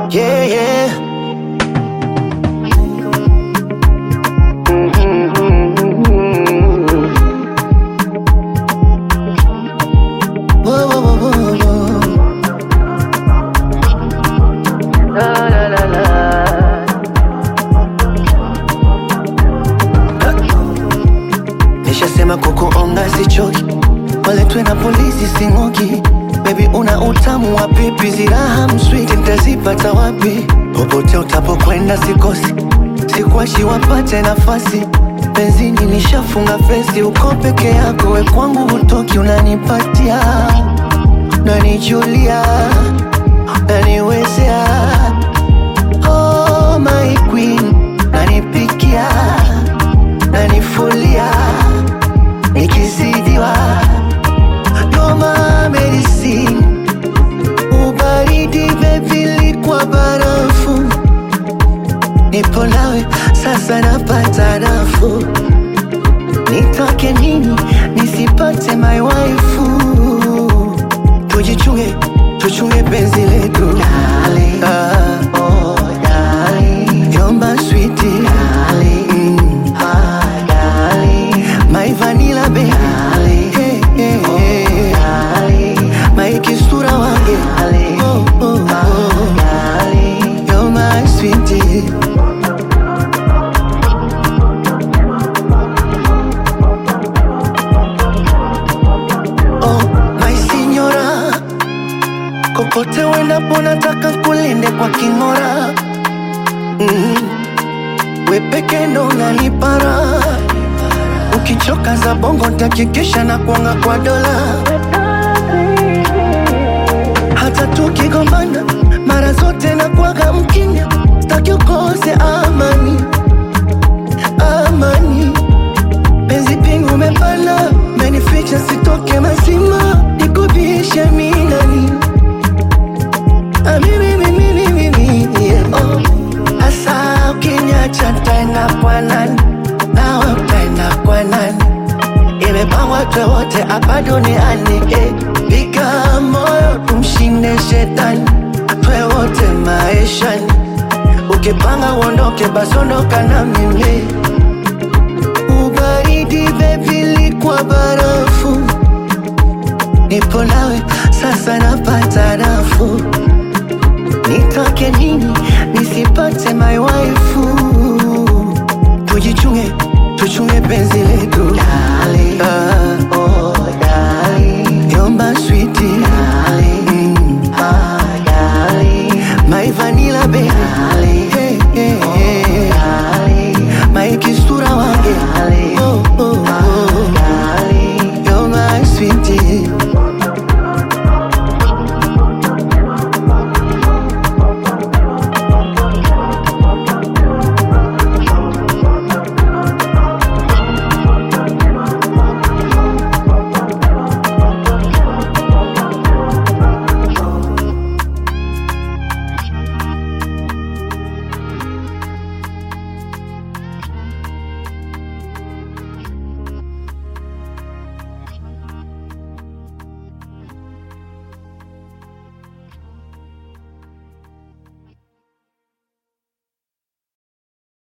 Yeah, yeah. Whoa, whoa, whoa, whoa, whoa. La, la, la, la. Nishasema kukuonga sichoki, waletwe na polisi sing'oki. Baby una utamu wa pipi, ziraha msweet nitazipata wapi? Popote utapokwenda sikosi, sikuachi wapate nafasi. Benzini nishafunga fesi, uko peke yako, we kwangu hutoki. Unanipatia, unanijulia, unaniwezea. Oh my queen, unanipikia, unanifulia, nikizidiwa noma medicine. Ubaridi baby kwa barafu, nipo nawe sasa napata nafuu. Nitoke nini nisipate my waifu? Tujichunge, tuchunge penzi letu darling. Oh darling, you're my sweetie darling. Darling, my vanilla baby darling. Hey, hey, hey. Darling, my kisura wange darling. Oh, oh, oh, darling, you're my sweetie. Kokote wendapo nataka kulinde kwa king'ora. We peke ndo unanipara, ukichoka za bongo ntakikisha na kuanga kwa dola. Hata tukigombana mara zote na kuaga mkimya, staki ukose amani, amani. Penzi pingu umepana, menificha sitoke mazima, nikubishe minani. Asa ukiniacha ntaenda kwa nani? Nawe utaenda kwa nani? Imepangwa tuwe wote hapa duniani. Piga moyo tumshinde shetani, tuwe wote maishani. Ukipanga uondoke basi ondoka na mimi. Ubaridi baby likwa barafu, nipo nawe sasa napata nafuu. Nitoke nini nisipate my waifu? Tujichunge, tuchunge penzi letu darling.